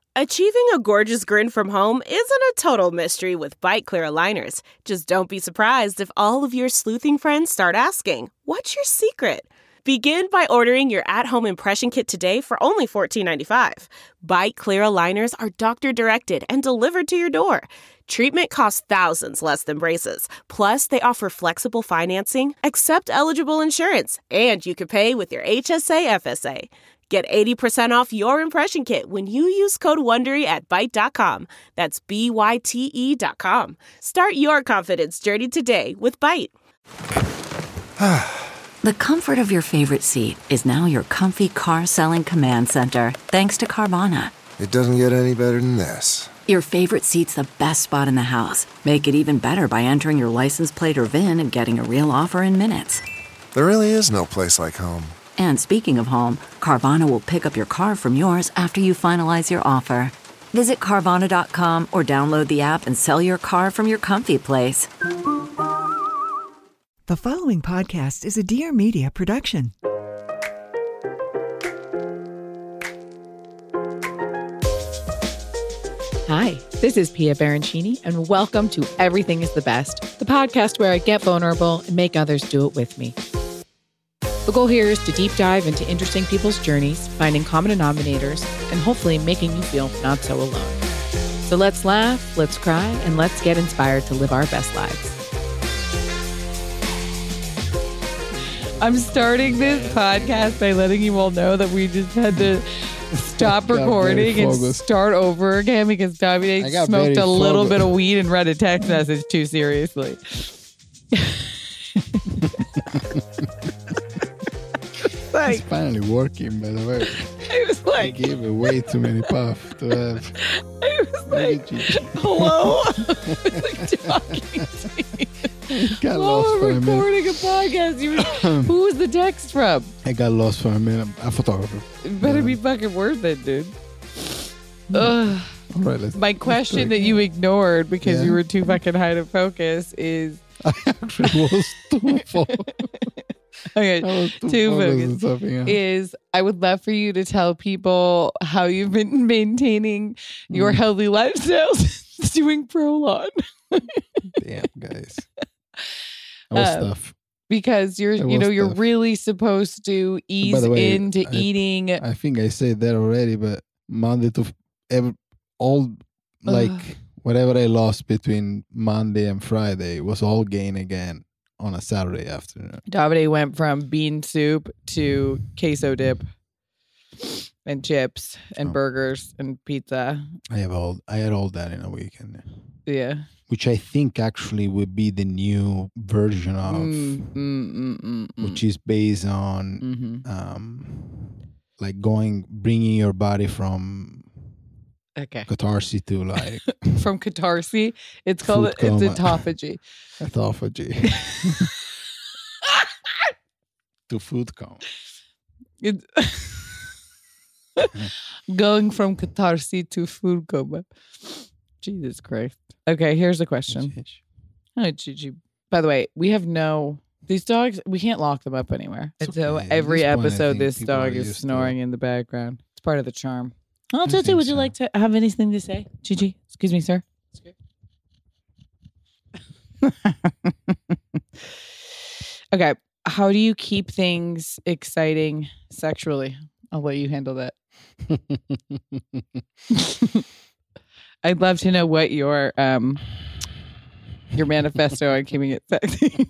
Achieving a gorgeous grin from home isn't a total mystery with Byte Clear aligners. Just don't be surprised if all of your sleuthing friends start asking, "What's your secret?" Begin by ordering your at-home impression kit today for only $14.95. Byte Clear aligners are doctor-directed and delivered to your door. Treatment costs thousands less than braces. Plus, they offer flexible financing, accept eligible insurance, and you can pay with your HSA FSA. Get 80% off your impression kit when you use code WONDERY at Byte.com. That's BYTE.com. Start your confidence journey today with Byte. The comfort of your favorite seat is now your comfy car selling command center, thanks to Carvana. It doesn't get any better than this. Your favorite seat's the best spot in the house. Make it even better by entering your license plate or VIN and getting a real offer in minutes. There really is no place like home. And speaking of home, Carvana will pick up your car from yours after you finalize your offer. Visit Carvana.com or download the app and sell your car from your comfy place. The following podcast is a Dear Media production. Hi, this is Pia Baroncini, and welcome to Everything is the Best, the podcast where I get vulnerable and make others do it with me. The goal here is to deep dive into interesting people's journeys, finding common denominators, and hopefully making you feel not so alone. So let's laugh, let's cry, and let's get inspired to live our best lives. I'm starting this podcast by letting you all know that we just had to stop recording and start over again because Davide smoked a little bit of weed and read a text message too seriously. It's finally working, by the way. I was like, I gave it way too many puffs to have. I was like, hello? I was like talking to you. Got lost for a minute. Recording a podcast. Who was the text from? I got lost for a minute. A photographer. It better be fucking worth it, dude. Ugh. All right, my question that you ignored because you were too fucking high to focus is... I actually was too full. Okay, too focused is I would love for you to tell people how you've been maintaining your healthy lifestyles doing Prolon. Damn, guys. That was tough. Because you're really supposed to ease into eating. I think I said that already, but Monday to whatever I lost between Monday and Friday was all gain again on a Saturday afternoon. Davide went from bean soup to queso dip and chips and burgers and pizza. I had all that in a weekend. Yeah. Which I think actually would be the new version of, which is based on, bringing your body from catharsis to like from catharsis. It's called it's autophagy. Autophagy. To food coma. It's going from catharsis to food coma. Jesus Christ. Okay, here's a question. Hi, Gigi. By the way, we have these dogs, we can't lock them up anywhere. And so every episode, this dog is snoring in the background. It's part of the charm. Oh, Gigi, would you like to have anything to say? Gigi, excuse me, sir. Okay, how do you keep things exciting sexually? I'll let you handle that. I'd love to know what your manifesto on keeping it sexy.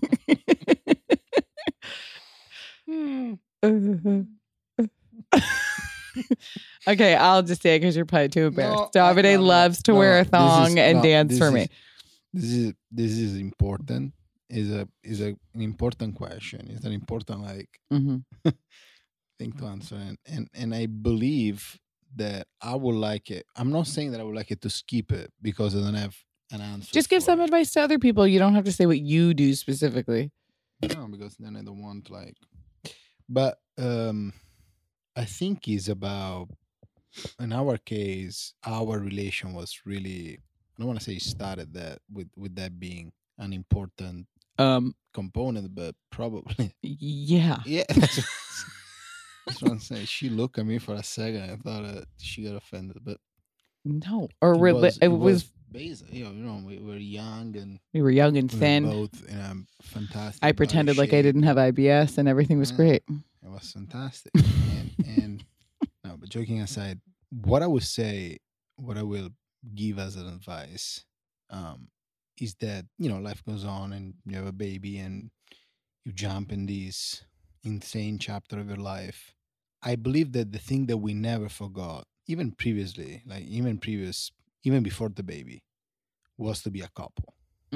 Okay, I'll just say it because you're probably too embarrassed. Davide loves to wear a thing and dance for me. This is important. Is an important question. It's an important thing to answer. And I believe that I would like it. I'm not saying that I would like it to skip it because I don't have an answer. Just give some advice to other people. You don't have to say what you do specifically. No, because then I don't want But I think it's about, in our case, our relation was really, I don't want to say started that with that being an important component, but probably. Yeah. Yeah. That's what I'm saying. She looked at me for a second. I thought she got offended, but No, or it was based, we were young and we were young and we were thin. both in a fantastic. I pretended like I didn't have IBS and everything was great. It was fantastic. and no, but joking aside, what I would say, what I will give as an advice, is that life goes on and you have a baby and you jump in this insane chapter of your life. I believe that the thing that we never forgot, even previously, like even before the baby, was to be a couple.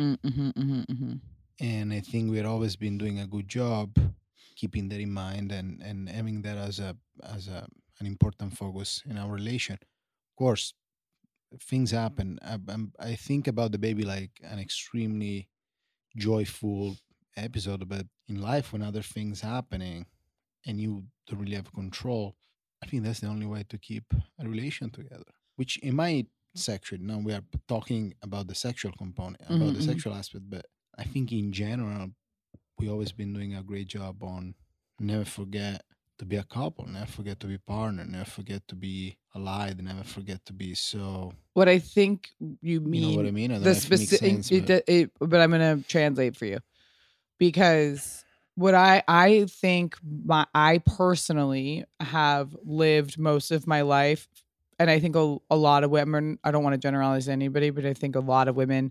And I think we've always been doing a good job keeping that in mind and having that as an important focus in our relation. Of course, things happen. I think about the baby like an extremely joyful episode, but in life, when other things happening and you don't really have control, I think that's the only way to keep a relation together. Which in my section, now we are talking about the sexual component, about the sexual aspect, but I think in general, we always been doing a great job on never forget to be a couple, never forget to be partner, never forget to be allied, never forget to be so. What I think you mean, you know what I mean? I don't the know if it makes sense, but I'm going to translate for you, because what I think I personally have lived most of my life, and I think a lot of women, I don't want to generalize anybody, but I think a lot of women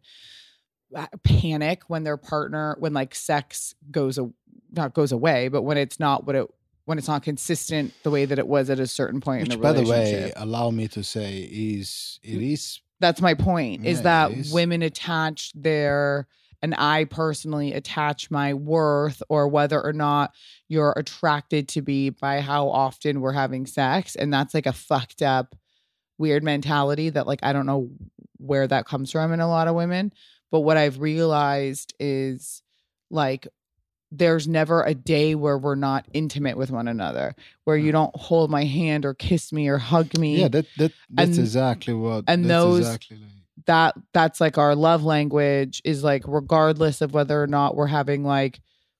panic when their partner, when like sex goes away, but when it's not when it's not consistent the way that it was at a certain point in a relationship. By the way, allow me to say it is. That's my point, is that women attach and I personally attach my worth, or whether or not you're attracted to me, by how often we're having sex. And that's like a fucked up, weird mentality that like, I don't know where that comes from in a lot of women. But what I've realized is like, there's never a day where we're not intimate with one another, where you don't hold my hand or kiss me or hug me. Yeah, that's exactly what. And that's like our love language, is like, regardless of whether or not we're having like,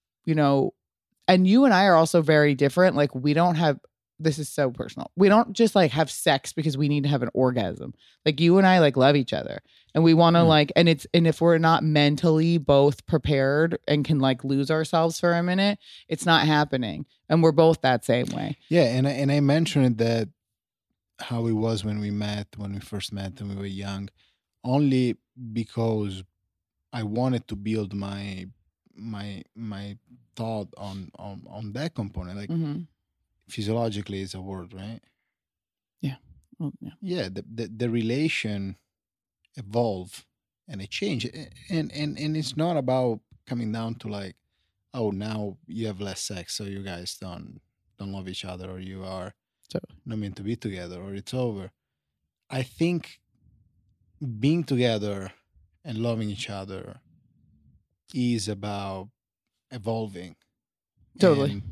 and you and I are also very different. Like, we don't have, this is so personal, we don't just like have sex because we need to have an orgasm. Like, you and I like love each other, and we want to like, and if we're not mentally both prepared and can like lose ourselves for a minute, it's not happening. And we're both that same way. Yeah. And I mentioned that how it was when we first met and we were young, only because I wanted to build my thought on that component. Like, physiologically is a word, right? Yeah. Well, yeah. Yeah. The relation evolve and it change, and it's not about coming down to like, oh, now you have less sex, so you guys don't love each other, or you are not meant to be together, or it's over. I think being together and loving each other is about evolving. Totally. And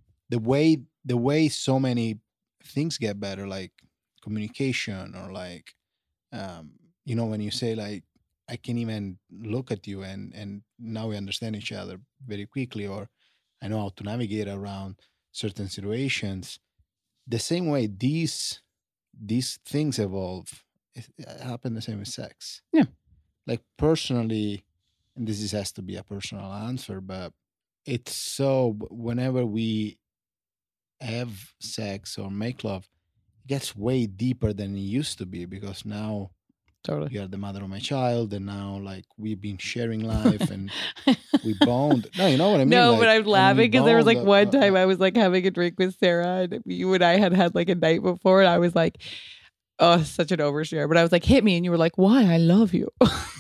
the way so many things get better, like communication, or like, when you say like, I can even look at you and now we understand each other very quickly, or I know how to navigate around certain situations. The same way these things evolve, it happen the same with sex. Yeah. Like, personally, and this has to be a personal answer, but it's so, whenever we have sex or make love, it gets way deeper than it used to be, because now you are the mother of my child, and now like we've been sharing life and we bond. No, you know what I mean? No, like, but I'm laughing because there was like one time I was like having a drink with Sarah, and you and I had like a night before, and I was like, oh, such an overshare. But I was like, hit me, and you were like, why? I love you.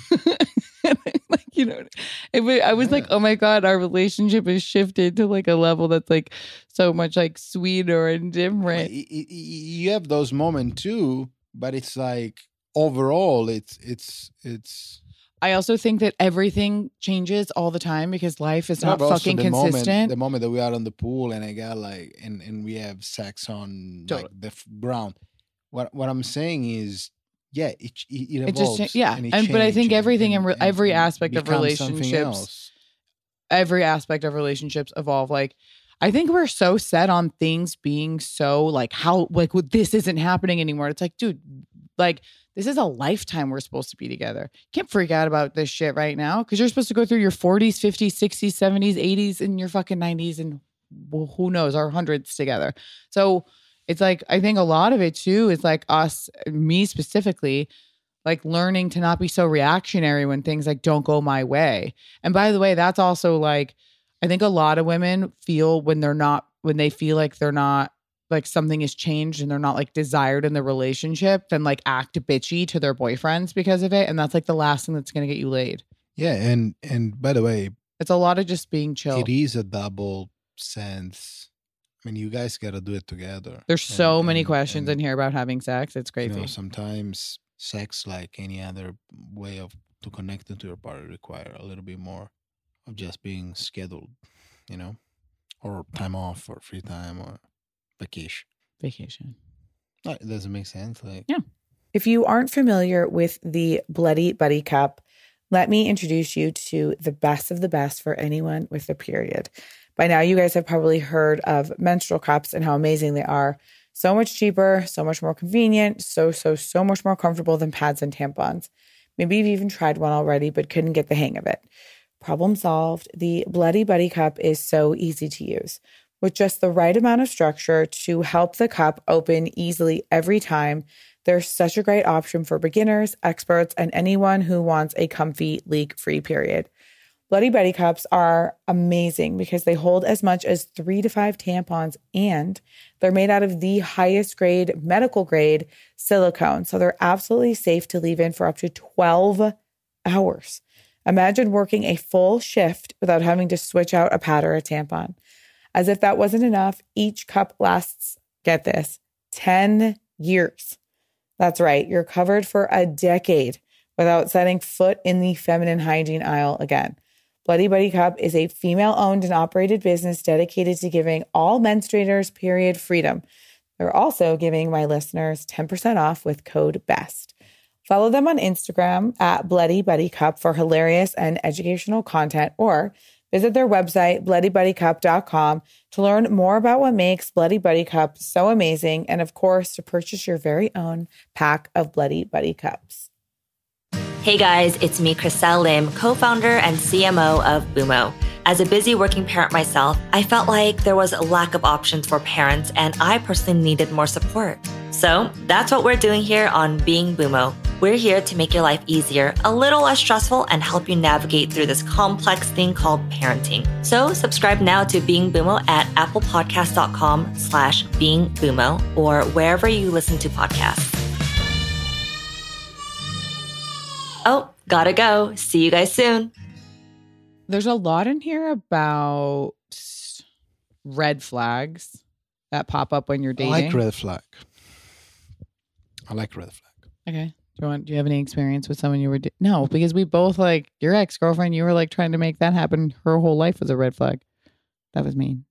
Like, I was like, oh my God, our relationship has shifted to like a level that's like so much like sweeter and different. You have those moments too, but it's like, overall, it's. I also think that everything changes all the time, because life is not fucking consistent. The moment that we are on the pool and I got like, and we have sex on like the ground. What I'm saying is, yeah, it evolves. It just, but I think everything in every aspect of relationships, every aspect of relationships evolve. Like, I think we're so set on things being so like, how, like, this isn't happening anymore. It's like, dude, like, this is a lifetime we're supposed to be together. You can't freak out about this shit right now because you're supposed to go through your 40s, 50s, 60s, 70s, 80s, and your fucking 90s and who knows, our hundreds together. So it's like, I think a lot of it too is like me specifically, like learning to not be so reactionary when things like don't go my way. And by the way, that's also like, I think a lot of women feel when they feel like they're not, like something has changed and they're not like desired in the relationship, then like act bitchy to their boyfriends because of it. And that's like the last thing that's going to get you laid. Yeah. And by the way, it's a lot of just being chill. It is a double sense. I mean, you guys got to do it together. There's so many questions in here about having sex. It's crazy. You know, sometimes sex, like any other way to connect into your partner, require a little bit more of just being scheduled, you know, or time off or free time or vacation. It doesn't make sense. Like, yeah. If you aren't familiar with the Bloody Buddy Cup, let me introduce you to the best of the best for anyone with a period. By now, you guys have probably heard of menstrual cups and how amazing they are. So much cheaper, so much more convenient, so much more comfortable than pads and tampons. Maybe you've even tried one already, but couldn't get the hang of it. Problem solved. The Bloody Buddy Cup is so easy to use. With just the right amount of structure to help the cup open easily every time, there's such a great option for beginners, experts, and anyone who wants a comfy, leak-free period. Bloody Buddy Cups are amazing because they hold as much as 3 to 5 tampons, and they're made out of the highest grade, medical grade silicone. So they're absolutely safe to leave in for up to 12 hours. Imagine working a full shift without having to switch out a pad or a tampon. As if that wasn't enough, each cup lasts, get this, 10 years. That's right, you're covered for a decade without setting foot in the feminine hygiene aisle again. Bloody Buddy Cup is a female-owned and operated business dedicated to giving all menstruators period freedom. They're also giving my listeners 10% off with code BEST. Follow them on Instagram at Bloody Buddy Cup for hilarious and educational content, or visit their website, bloodybuddycup.com, to learn more about what makes Bloody Buddy Cup so amazing, and of course, to purchase your very own pack of Bloody Buddy Cups. Hey guys, it's me, Chriselle Lim, co-founder and CMO of Boomo. As a busy working parent myself, I felt like there was a lack of options for parents, and I personally needed more support. So that's what we're doing here on Being Boomo. We're here to make your life easier, a little less stressful, and help you navigate through this complex thing called parenting. So subscribe now to Being Boomo at applepodcast.com/Being Boomo or wherever you listen to podcasts. Oh, gotta go. See you guys soon. There's a lot in here about red flags that pop up when you're dating. I like red flag. Okay. Do you have any experience with someone you were no, because we both, like, your ex-girlfriend, you were like trying to make that happen. Her whole life was a red flag. That was mean.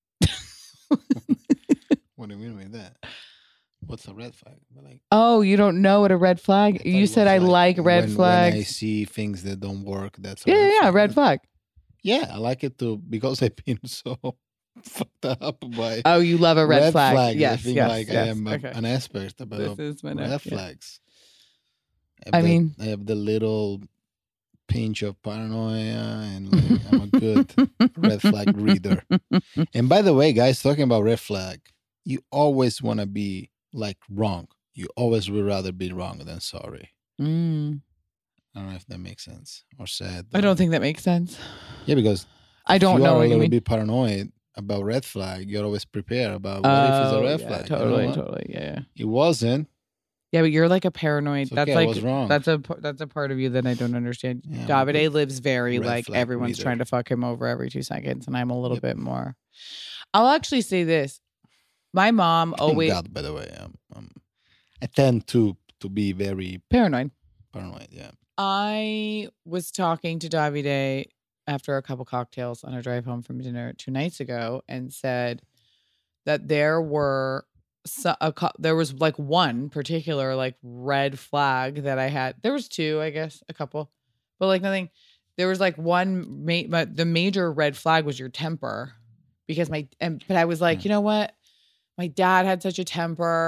What do you mean by that? What's a red flag? Like, oh, you don't know what a red flag? You said I like red flags. When I see things that don't work, that's a red flag. Yeah, I like it too, because I've been so fucked up by. Oh, you love a red flag. Yes, I am an expert about red flags. I have the little pinch of paranoia, and like, I'm a good red flag reader. And by the way, guys, talking about red flag, you always want to be like wrong. You always would rather be wrong than sorry. I don't know if that makes sense or sad. I don't think that makes sense. Yeah, because I don't know what you mean. You're a little bit paranoid about red flag. You're always prepared about what if it's a red flag. Totally. Yeah. It wasn't. Yeah, but you're like a paranoid. That's okay, I was wrong. That's a part of you that I don't understand. Yeah, Davide lives very like everyone's reader. Trying to fuck him over every 2 seconds, and I'm a little bit more. I'll actually say this. My mom always. God, by the way, I tend to be very paranoid. Yeah. I was talking to Davide after a couple cocktails on a drive home from dinner 2 nights ago, and said that there was like one particular like red flag that I had. There was 2, I guess, a couple, but like nothing. There was like one. The major red flag was your temper, because but I was like, you know what? My dad had such a temper.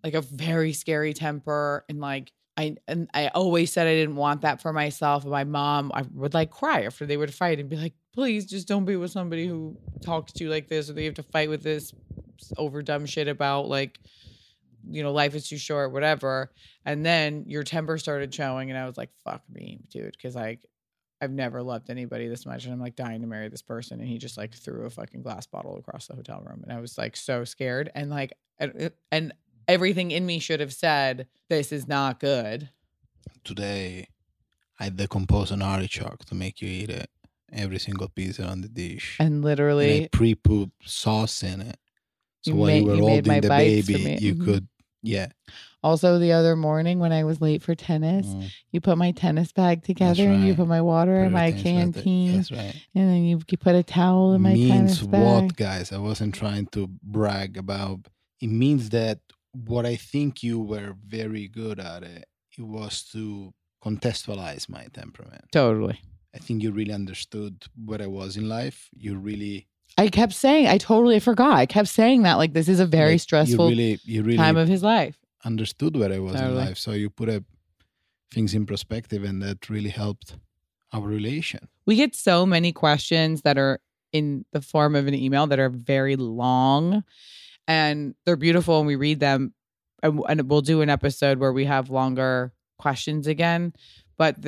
like a very scary temper. And like, I always said I didn't want that for myself. And my mom, I would like cry after they would fight and be like, please just don't be with somebody who talks to you like this, or they have to fight with this over dumb shit about like, you know, life is too short, whatever. And then your temper started showing and I was like, fuck me, dude. Cause like, I've never loved anybody this much. And I'm like dying to marry this person. And he just like threw a fucking glass bottle across the hotel room. And I was like so scared. And like, and everything in me should have said, this is not good. Today, I decompose an artichoke to make you eat it. Every single piece on the dish. And literally. And I pre-put sauce in it. So you while made, you were you made holding the my bites baby, for me. you could, yeah. Also, the other morning when I was late for tennis, you put my tennis bag together and you put my water in my canteen. That's right. And then you put a towel in my tennis bag. Means what, guys? I wasn't trying to brag about. It means that what I think you were very good at it was to contextualize my temperament. Totally. I think you really understood what I was in life. You really... I kept saying, I totally forgot. I kept saying that like this is a very stressful you really time of his life. Understood where I was in life. So you put things in perspective, and that really helped our relation. We get so many questions that are in the form of an email that are very long, and they're beautiful, and we read them, and we'll do an episode where we have longer questions again, but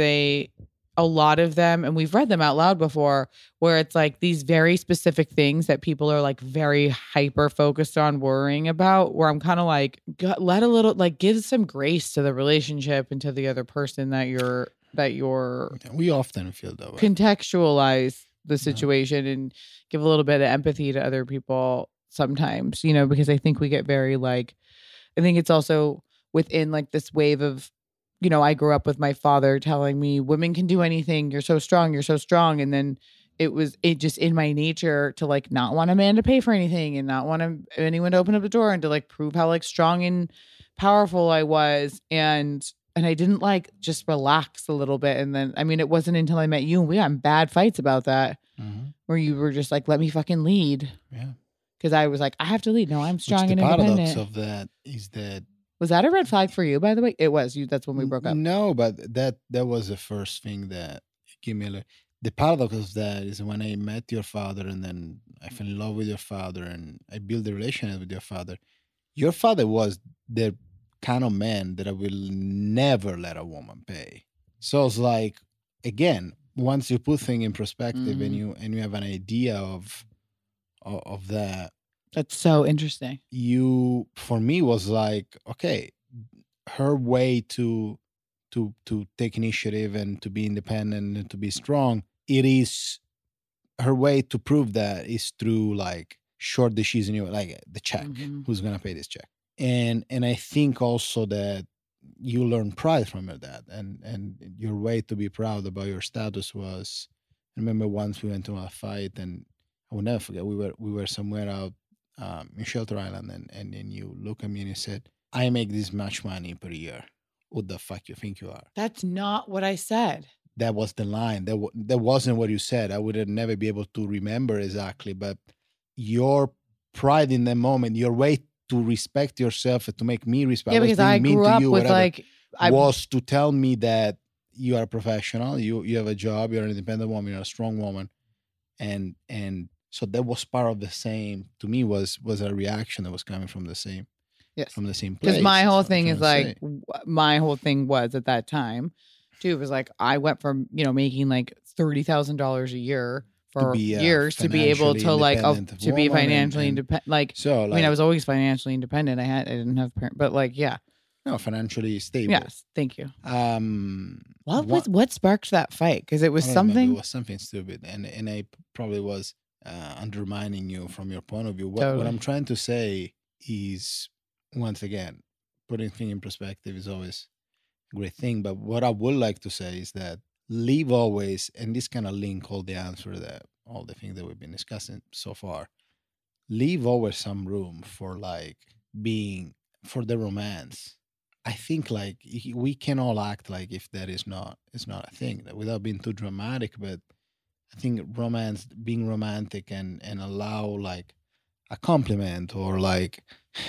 a lot of them, and we've read them out loud before, where it's like these very specific things that people are like very hyper focused on worrying about, where I'm kind of like, let a little, like give some grace to the relationship and to the other person that you're we often feel that way. Contextualize the situation and give a little bit of empathy to other people sometimes, you know, because I think we get very like, I think it's also within like this wave of, you know, I grew up with my father telling me women can do anything. You're so strong. You're so strong. And then it just in my nature to like not want a man to pay for anything and not want anyone to open up the door and to like prove how like strong and powerful I was. And I didn't like just relax a little bit. And then, I mean, it wasn't until I met you and we got in bad fights about that where you were just like, let me fucking lead. Yeah. Because I was like, I have to lead. No, I'm strong and independent. The paradox of that is that. Was that a red flag for you, by the way? It was. That's when we broke up. No, but that was the first thing that gave me the paradox of that is when I met your father and then I fell in love with your father and I built a relationship with your father. Your father was the kind of man that I will never let a woman pay. So it's like, again, once you put things in perspective and you have an idea of that. That's so interesting. For me, was like, okay, her way to take initiative and to be independent and to be strong, it is her way to prove that is through like short decision, like the check, who's going to pay this check. And I think also that you learn pride from your dad and your way to be proud about your status was, I remember once we went to a fight and I will never forget, we were somewhere out in Shelter Island, and then you look at me and you said, I make this much money per year. Who the fuck you think you are? That's not what I said. That was the line. That wasn't what you said. I would have never be able to remember exactly, but your pride in that moment, your way to respect yourself and to make me respect. Yeah, because I grew up with was to tell me that you are a professional, you have a job, you're an independent woman, you're a strong woman, and so that was part of the same. To me, was a reaction that was coming from the same. Yes, from the same place. Because my whole thing is like, my whole thing was at that time, too. It was like I went from making like $30,000 a year for years to be able to like to be financially independent. Like, so, like, I mean, I was always financially independent. I didn't have parents, but like, yeah. No, financially stable. Yes, thank you. What sparked that fight? Because it was something. It was something stupid, and I probably was undermining you from your point of view. What I'm trying to say is, once again, putting things in perspective is always a great thing. But what I would like to say is that leave always, and this kind of link all the answer that all the things that we've been discussing so far. Leave always some room for for the romance. I think like we can all act like if that is not a thing, that without being too dramatic, but I think romance, being romantic and allow like a compliment or like,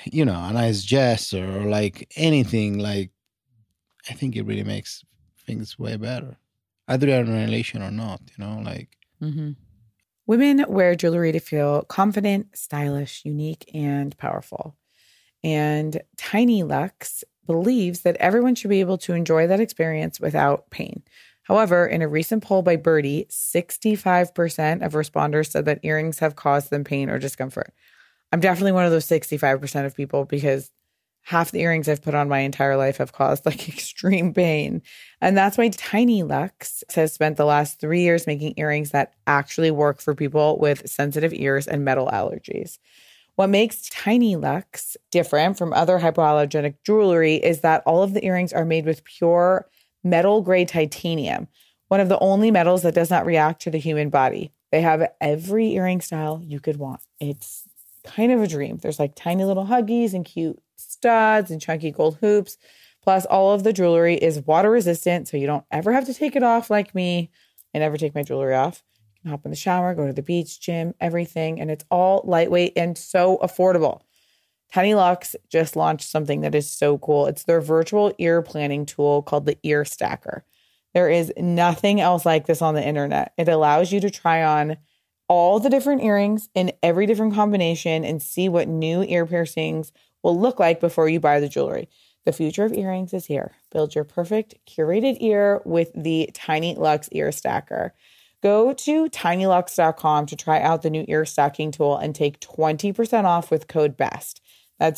a nice gesture or like anything, like I think it really makes things way better. Either you're in a relation or not, like. Mm-hmm. Women wear jewelry to feel confident, stylish, unique, and powerful. And Tiny Luxe believes that everyone should be able to enjoy that experience without pain. However, in a recent poll by Birdie, 65% of responders said that earrings have caused them pain or discomfort. I'm definitely one of those 65% of people because half the earrings I've put on my entire life have caused like extreme pain. And that's why Tiny Luxe has spent the last 3 years making earrings that actually work for people with sensitive ears and metal allergies. What makes Tiny Luxe different from other hypoallergenic jewelry is that all of the earrings are made with pure metal-grade titanium, one of the only metals that does not react to the human body. They have every earring style you could want. It's kind of a dream. There's like tiny little huggies and cute studs and chunky gold hoops. Plus, all of the jewelry is water resistant, so you don't ever have to take it off like me. I never take my jewelry off. You can hop in the shower, go to the beach, gym, everything. And it's all lightweight and so affordable. Tiny Luxe just launched something that is so cool. It's their virtual ear planning tool called the Ear Stacker. There is nothing else like this on the internet. It allows you to try on all the different earrings in every different combination and see what new ear piercings will look like before you buy the jewelry. The future of earrings is here. Build your perfect curated ear with the Tiny Luxe Ear Stacker. Go to tinyluxe.com to try out the new ear stacking tool and take 20% off with code BEST. That's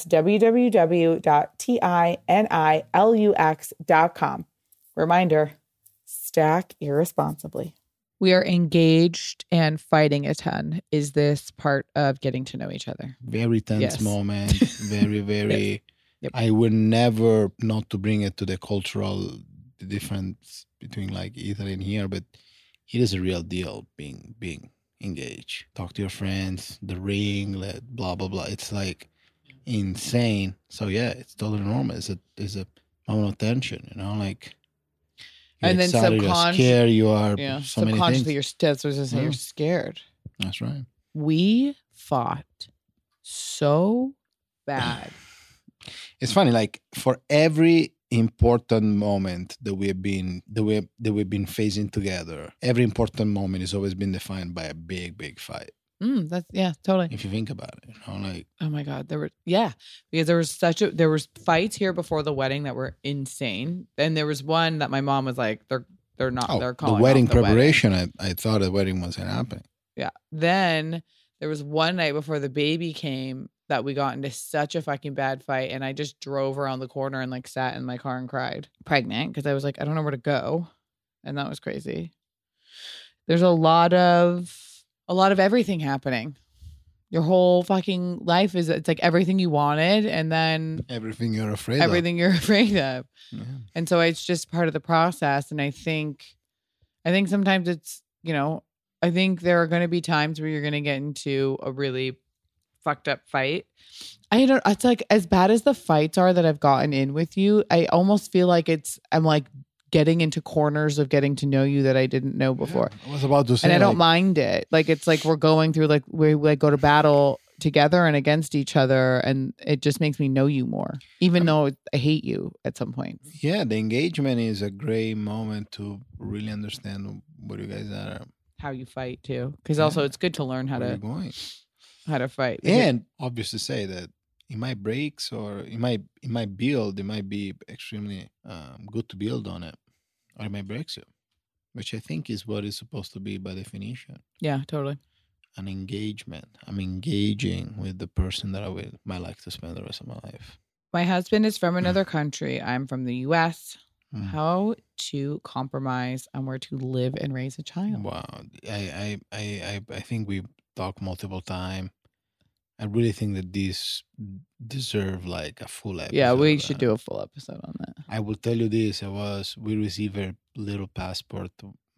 www.tinyLux.com. Reminder, stack irresponsibly. We are engaged and fighting a ton. Is this part of getting to know each other? Very tense moment. Very, very. Yes. Yep. I would never, not to bring it to the cultural difference between like Italy and here, but it is a real deal being engaged. Talk to your friends, the ring, blah, blah, blah. It's like insane. So yeah, it's totally normal. It's a moment of tension, like. You're and then excited, you're scared, you are so many things. Subconsciously, you're scared. That's right. We fought so bad. It's funny, like for every important moment that we've been facing together, every important moment has always been defined by a big fight. Totally. If you think about it, like, oh my God, because there was fights here before the wedding that were insane, and there was one that my mom was like, they're calling the wedding off the preparation. Wedding. I thought the wedding wasn't happening. Yeah. Then there was one night before the baby came that we got into such a fucking bad fight, and I just drove around the corner and like sat in my car and cried, pregnant, because I was like, I don't know where to go, and that was crazy. There's a lot of everything happening. Your whole fucking life it's like everything you wanted and then everything you're afraid of. Yeah. And so it's just part of the process. And I think sometimes it's, I think there are going to be times where you're going to get into a really fucked up fight. It's like as bad as the fights are that I've gotten in with you, I almost feel like I'm like getting into corners of getting to know you that I didn't know before. I was about to say, and I don't mind it. Like, it's like we're going through, like, we like go to battle together and against each other, and it just makes me know you more, even though I hate you at some point. Yeah, the engagement is a great moment to really understand what you guys are. How you fight too, because also it's good to learn how to fight. And obvious to say that it might breaks or it might build. It might be extremely good to build on it, or it might break you, which I think is what is supposed to be by definition. Yeah, totally. An engagement. I'm engaging with the person that I might like to spend the rest of my life. My husband is from another country. I'm from the U.S. How to compromise on where to live and raise a child? Wow, I think we talked multiple times. I really think that these deserve like a full episode. Yeah, we should do a full episode on that. I will tell you this. We received a little passport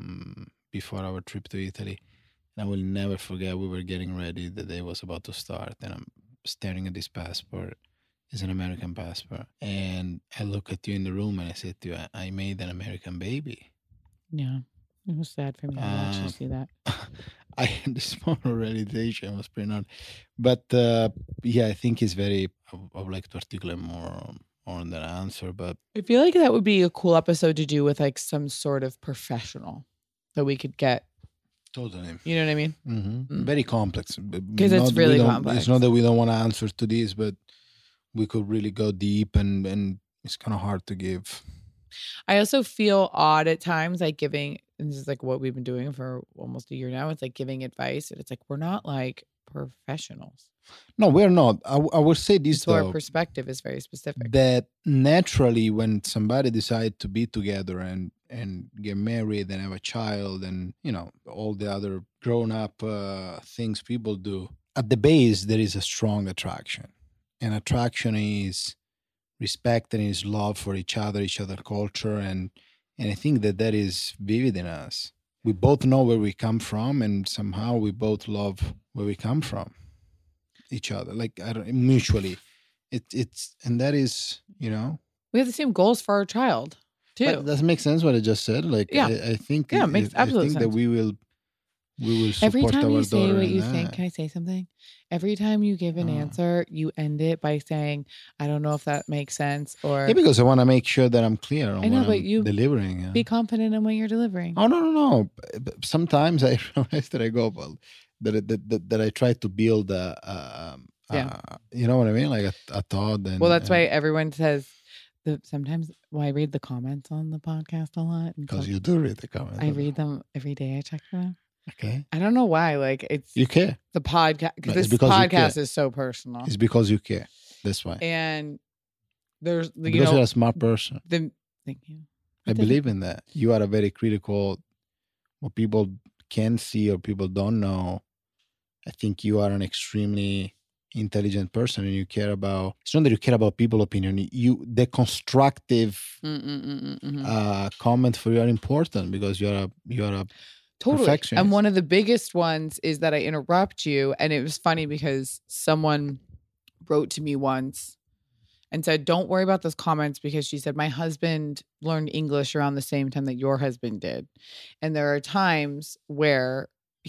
before our trip to Italy. And I will never forget, we were getting ready. The day was about to start. And I'm staring at this passport. It's an American passport. And I look at you in the room and I said to you, I made an American baby. Yeah. It was sad for me to watch you see that. this moral realization was pretty not. But I think it's very. I would like to articulate more on that answer. But I feel like that would be a cool episode to do with like some sort of professional that we could get. Totally. You know what I mean? Mm-hmm. Very complex. Because it's really complex. It's not that we don't want answers to this, but we could really go deep, and it's kind of hard to give. I also feel odd at times, like giving, and this is like what we've been doing for almost a year now. It's like giving advice, and it's like we're not like professionals. No, we're not. I would say this So though. our perspective is very specific. That naturally, when somebody decides to be together and get married and have a child, and all the other grown-up things people do, at the base there is a strong attraction, and attraction is respect and is love for each other culture, and I think that is vivid in us. We both know where we come from, and somehow we both love where we come from each other, like mutually. It's and that is we have the same goals for our child too. But does it make sense what I just said? Like, yeah, I think it makes absolute sense. That we will support every time our you say daughter what in you that. think. Can I say something? Every time you give an answer, you end it by saying, "I don't know if that makes sense," or because I want to make sure that I'm clear on what I'm delivering. Yeah. Be confident in what you're delivering. Oh no! But sometimes I realize that I go that I try to build you know what I mean, like a thought. Well, that's why everyone says. Sometimes I read the comments on the podcast a lot. Because you do read the comments. I read them every day. I check them. Okay. I don't know why. Like you care. The podcast because this podcast is so personal. It's because you care. That's why. And there's because you're a smart person. Thank you. I believe in that. You are a very critical. What people can see or people don't know. I think you are an extremely intelligent person, and you care about. It's not that you care about people's opinion. The constructive comment for you are important because you're a totally. Perfectionist. And one of the biggest ones is that I interrupt you, and it was funny because someone wrote to me once and said, "Don't worry about those comments," because she said, "My husband learned English around the same time that your husband did, and there are times where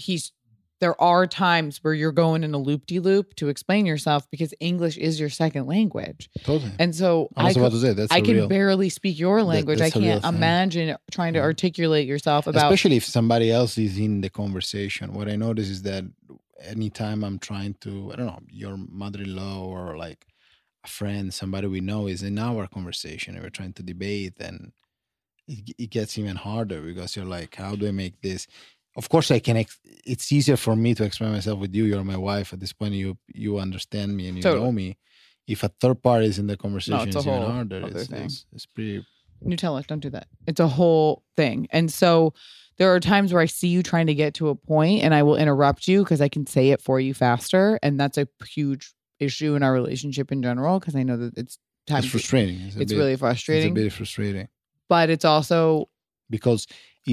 you're going in a loop-de-loop to explain yourself because English is your second language." Totally. And so I can barely speak your language. I can't imagine trying to articulate yourself about... Especially if somebody else is in the conversation. What I notice is that anytime I'm trying to, I don't know, your mother-in-law or like a friend, somebody we know is in our conversation and we're trying to debate, and it gets even harder because you're like, how do I make this... Of course, I can. It's easier for me to explain myself with you. You're my wife. At this point, you understand me and you know me. If a third party is in the conversation, it's even harder. It's pretty. Nutella, don't do that. It's a whole thing. And so there are times where I see you trying to get to a point, and I will interrupt you because I can say it for you faster, and that's a huge issue in our relationship in general because I know that it's frustrating. It's really frustrating. It's a bit frustrating. But it's also because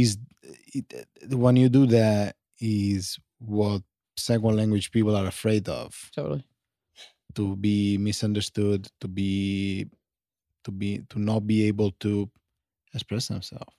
when you do that is what second language people are afraid of. Totally. To be misunderstood, to not be able to express themselves.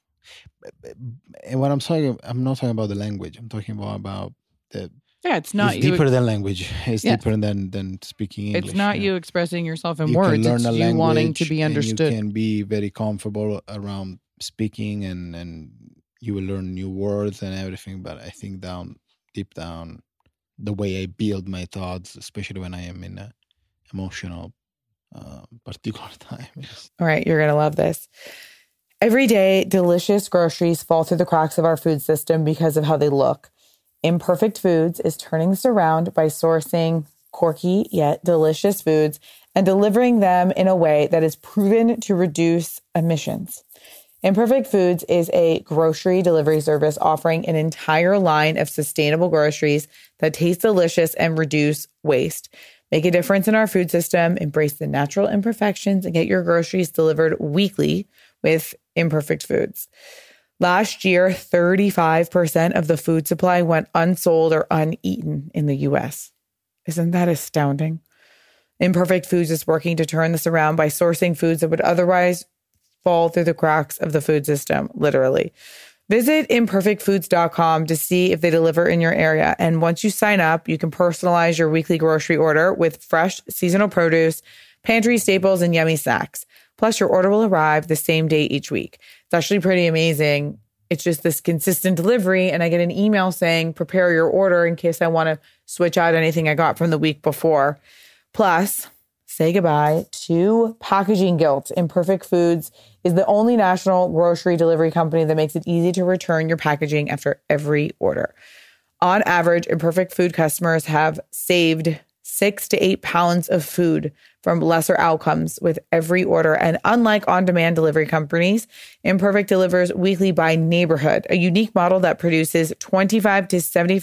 And what I'm not talking about the language. I'm talking about the. Yeah, it's not deeper than language. It's deeper than speaking English. It's not you expressing yourself in words. It's you wanting to be understood. And you can be very comfortable around speaking, and you will learn new words and everything. But I think deep down, the way I build my thoughts, especially when I am in an emotional, particular time. All right, you're going to love this. Every day, delicious groceries fall through the cracks of our food system because of how they look. Imperfect Foods is turning this around by sourcing quirky yet delicious foods and delivering them in a way that is proven to reduce emissions. Imperfect Foods is a grocery delivery service offering an entire line of sustainable groceries that taste delicious and reduce waste. Make a difference in our food system, embrace the natural imperfections, and get your groceries delivered weekly with Imperfect Foods. Last year, 35% of the food supply went unsold or uneaten in the U.S. Isn't that astounding? Imperfect Foods is working to turn this around by sourcing foods that would otherwise fall through the cracks of the food system, literally. Visit imperfectfoods.com to see if they deliver in your area. And once you sign up, you can personalize your weekly grocery order with fresh seasonal produce, pantry staples, and yummy snacks. Plus, your order will arrive the same day each week. It's actually pretty amazing. It's just this consistent delivery, and I get an email saying, prepare your order in case I want to switch out anything I got from the week before. Plus, say goodbye to packaging guilt. Imperfect Foods is the only national grocery delivery company that makes it easy to return your packaging after every order. On average, Imperfect Food customers have saved 6 to 8 pounds of food from lesser outcomes with every order. And unlike on-demand delivery companies, Imperfect delivers weekly by neighborhood, a unique model that produces 25 to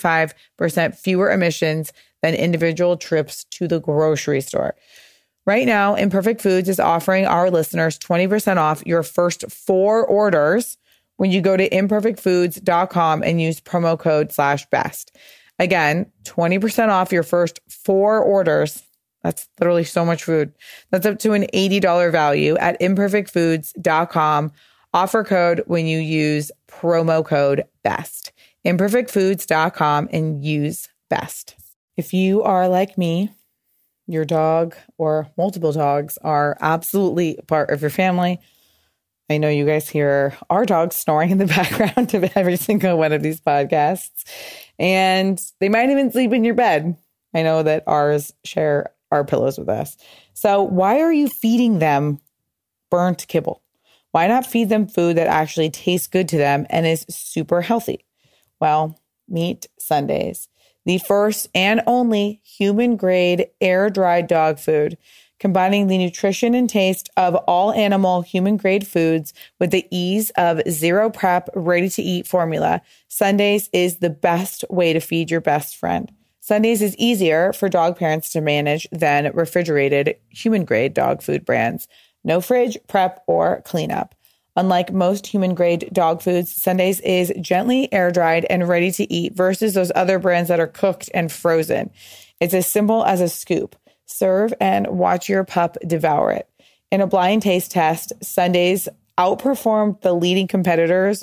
75% fewer emissions than individual trips to the grocery store. Right now, Imperfect Foods is offering our listeners 20% off your first 4 orders when you go to imperfectfoods.com and use promo code /best. Again, 20% off your first 4 orders. That's literally so much food. That's up to an $80 value at imperfectfoods.com. Offer code when you use promo code BEST. imperfectfoods.com and use BEST. If you are like me, your dog or multiple dogs are absolutely part of your family. I know you guys hear our dogs snoring in the background of every single one of these podcasts, and they might even sleep in your bed. I know that ours share our pillows with us. So why are you feeding them burnt kibble? Why not feed them food that actually tastes good to them and is super healthy? Well, meet Sundays, the first and only human-grade air-dried dog food, combining the nutrition and taste of all animal human-grade foods with the ease of zero prep, ready-to-eat formula. Sundays is the best way to feed your best friend. Sundays is easier for dog parents to manage than refrigerated human-grade dog food brands. No fridge, prep, or cleanup. Unlike most human-grade dog foods, Sundays is gently air-dried and ready to eat versus those other brands that are cooked and frozen. It's as simple as a scoop. Serve and watch your pup devour it. In a blind taste test, Sundays outperformed the leading competitors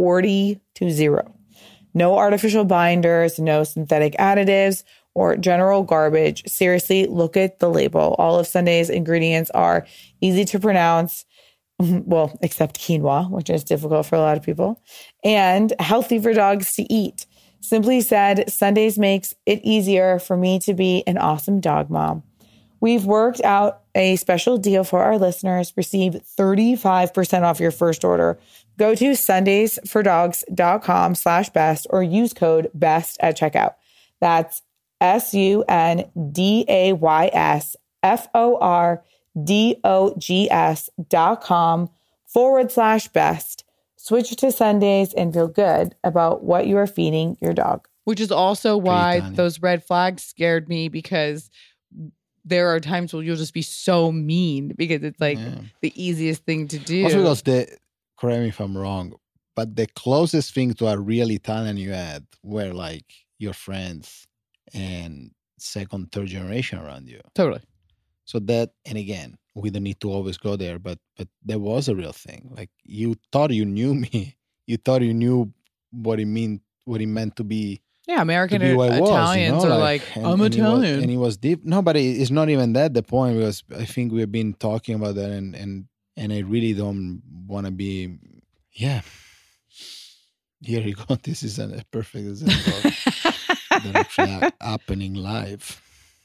40-0. No artificial binders, no synthetic additives, or general garbage. Seriously, look at the label. All of Sundays' ingredients are easy to pronounce, well, except quinoa, which is difficult for a lot of people, and healthy for dogs to eat. Simply said, Sundays makes it easier for me to be an awesome dog mom. We've worked out a special deal for our listeners. Receive 35% off your first order. Go to sundaysfordogs.com/best or use code BEST at checkout. That's sundaysfordogs.com/best. Switch to Sundays and feel good about what you are feeding your dog. Which is also why those red flags scared me, because there are times where you'll just be so mean because it's like the easiest thing to do. Also because correct me if I'm wrong, but the closest thing to a real Italian you had were like your friends and second, third generation around you. Totally. So that, and again, we don't need to always go there, but there was a real thing. Like you thought you knew me. You thought you knew what it meant to be. Yeah, American Italians are like, I'm Italian. And it was deep. No, but it's not even that the point, because I think we've been talking about that and I really don't want to be, here you go. This is a perfect example that actually happening live.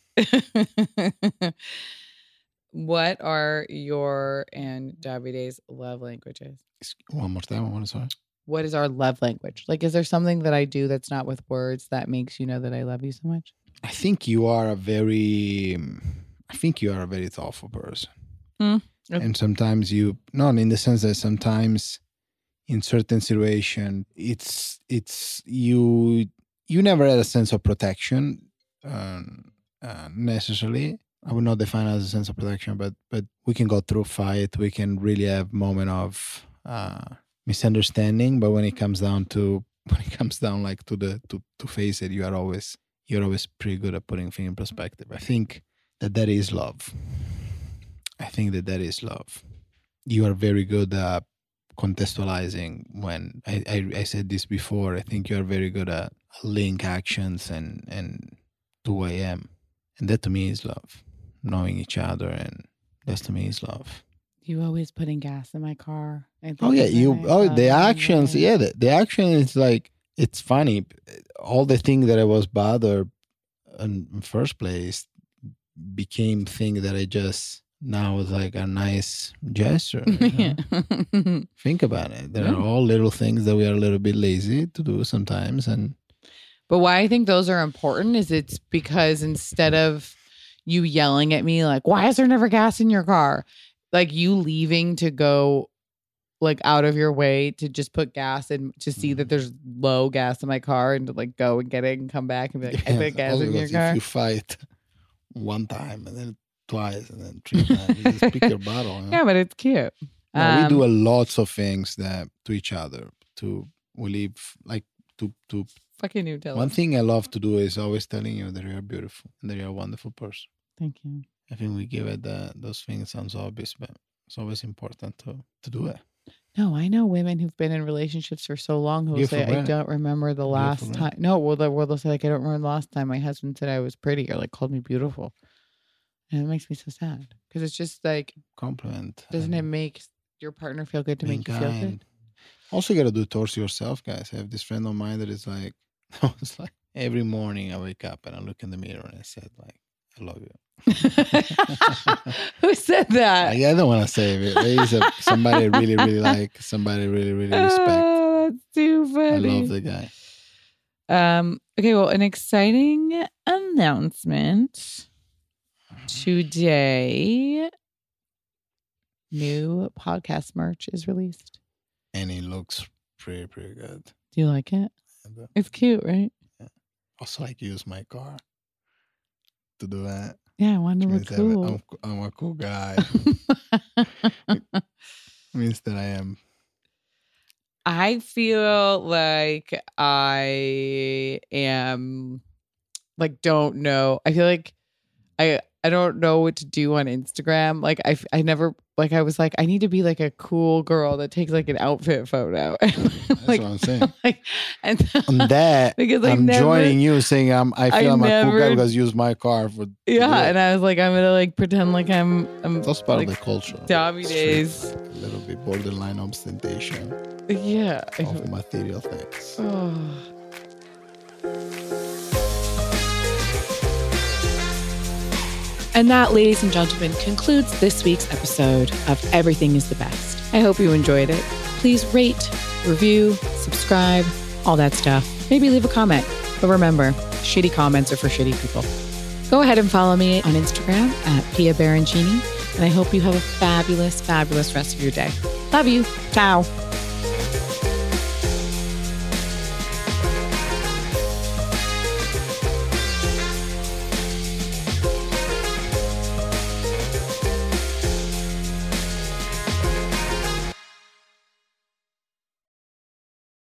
What are your and Davide's love languages? One more time, I'm sorry. What is our love language? Like, is there something that I do that's not with words that makes you know that I love you so much? I think you are a very thoughtful person. Okay. And sometimes not in the sense that sometimes in certain situations, it's you never had a sense of protection necessarily. I would not define it as a sense of protection, but we can go through fight. We can really have moment of misunderstanding. But when it comes down like to face it, you're always pretty good at putting things in perspective. I think that is love. You are very good at contextualizing when I said this before. I think you're very good at link actions and 2 a.m. And that to me is love. Knowing each other, and that to me is love. You always putting gas in my car. Oh yeah, the actions. Yeah, the action is like, it's funny. All the things that I was bothered in the first place became things that I just now is like a nice gesture. You know? Think about it. There are all little things that we are a little bit lazy to do sometimes, But why I think those are important is it's because instead of you yelling at me like, why is there never gas in your car? Like you leaving to go like out of your way to just put gas in to see that there's low gas in my car and to like go and get it and come back and be like, I put gas in your car. If you fight one time and then twice and then 3 times, you just pick your bottle. You know? Yeah, but it's cute. We do lots of things that to each other. We live like to fucking you, Dylan. One thing I love to do is always telling you that you're beautiful and that you're a wonderful person. Thank you. I think we give it those things sounds obvious, but it's always important to do it. No, I know women who've been in relationships for so long who will say, I don't remember the last time. No, well, they'll say, like, I don't remember the last time my husband said I was pretty or like called me beautiful. And it makes me so sad because it's just like, compliment. Doesn't it make your partner feel good to make you feel good? Also, you got to do it towards yourself, guys. I have this friend of mine that is like, it's like every morning I wake up and I look in the mirror and I said, like, I love you. Who said that? I don't want to say it. He's somebody I really, really like, somebody I really, really respect. Oh, that's too funny. I love the guy. Okay, well, an exciting announcement today. New podcast merch is released. And it looks pretty good. Do you like it? It's cute, right? Yeah. Also, like use my car to do that. Yeah, I want to look cool. I'm a cool guy. Means that I am. I feel like I am like don't know. I feel like I don't know what to do on Instagram. Like I never like I was like I need to be like a cool girl that takes like an outfit photo. That's what I'm saying. Like, and on that, because I'm joining you saying I'm a cool guy because I use my car for. Yeah, and I was like I'm gonna like pretend like I'm that's part like, of the culture. Dobby days. A little bit borderline ostentation. Yeah. Of material things. Oh. And that, ladies and gentlemen, concludes this week's episode of Everything is the Best. I hope you enjoyed it. Please rate, review, subscribe, all that stuff. Maybe leave a comment. But remember, shitty comments are for shitty people. Go ahead and follow me on Instagram at Pia Baroncini. And I hope you have a fabulous, fabulous rest of your day. Love you. Ciao.